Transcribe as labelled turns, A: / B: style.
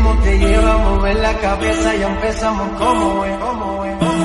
A: ritmo te lleva a mover la cabeza, ya empezamos como es.